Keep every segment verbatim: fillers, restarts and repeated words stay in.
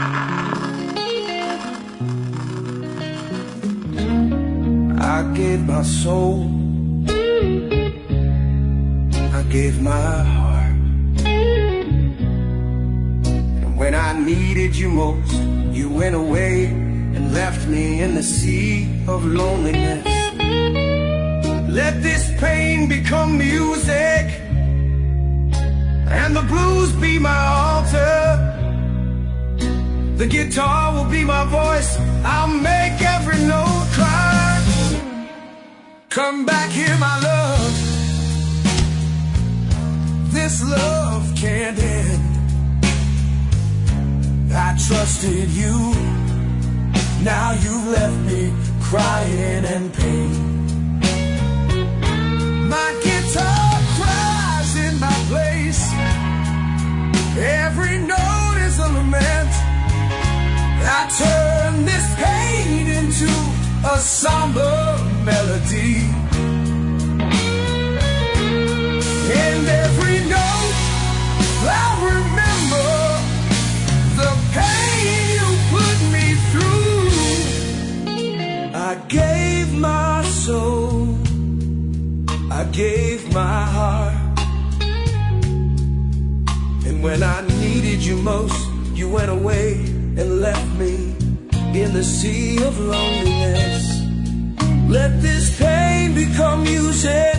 I gave my soul, I gave my heart, and when I needed you most, you went away and left me in the sea of loneliness. Let this pain become music, and the blues be my altar. The guitar will be my voice, I'll make every note cry. Come back here, my love, this love can't end. I trusted you, now you've left me crying in pain. My guitar cries in my place, every note is a lament. I turn this pain into a somber melody, and every note I remember the pain you put me through. I gave my soul, I gave my heart, and when I needed you most, you went away and left me in the sea of loneliness. Let this pain become music,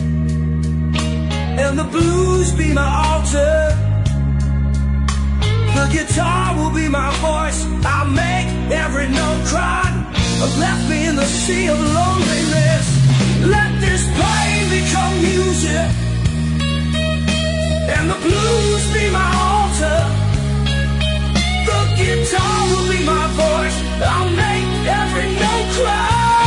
and the blues be my altar. The guitar will be my voice, I'll make every note cry. Left me in the sea of loneliness. Let this pain become music, and the blues be my altar. The guitar will be my voice, I'll make every note cry.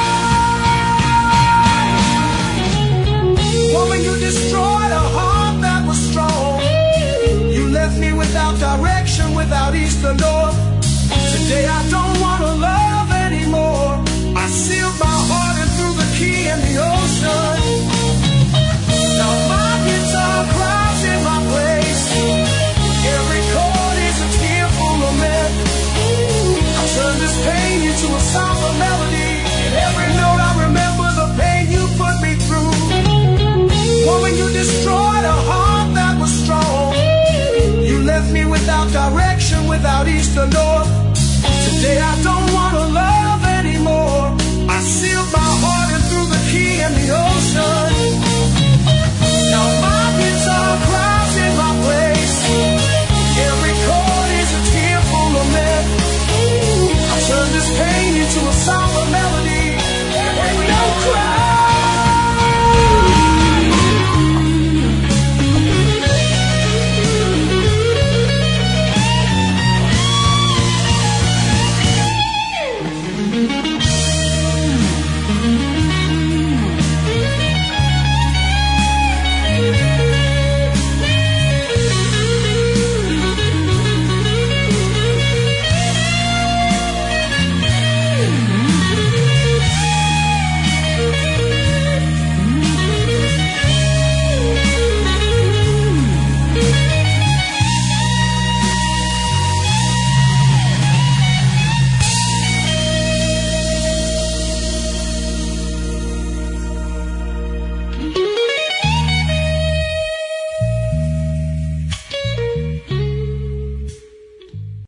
Woman, you destroyed a heart that was strong. You left me without direction, without east or north. Today I don't want to love anymore. I sealed my heart and threw the key in the ocean. Now my guitar cries in my place, every chord is a tearful lament. I turn this pain into a somber melody, and every note I remember the pain you put me through. Woman, you destroyed a heart that was strong. You left me without direction, without east or north. Today I don't want to love anymore. I sealed my heart and threw the key in the ocean.